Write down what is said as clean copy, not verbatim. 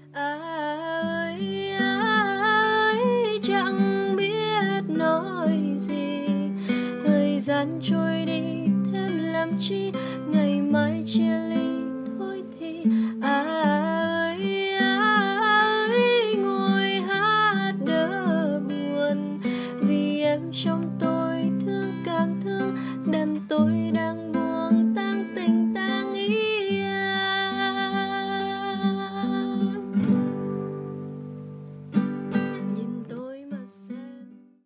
ơi chẳng biết nói gì, thời gian trôi đi thêm làm chi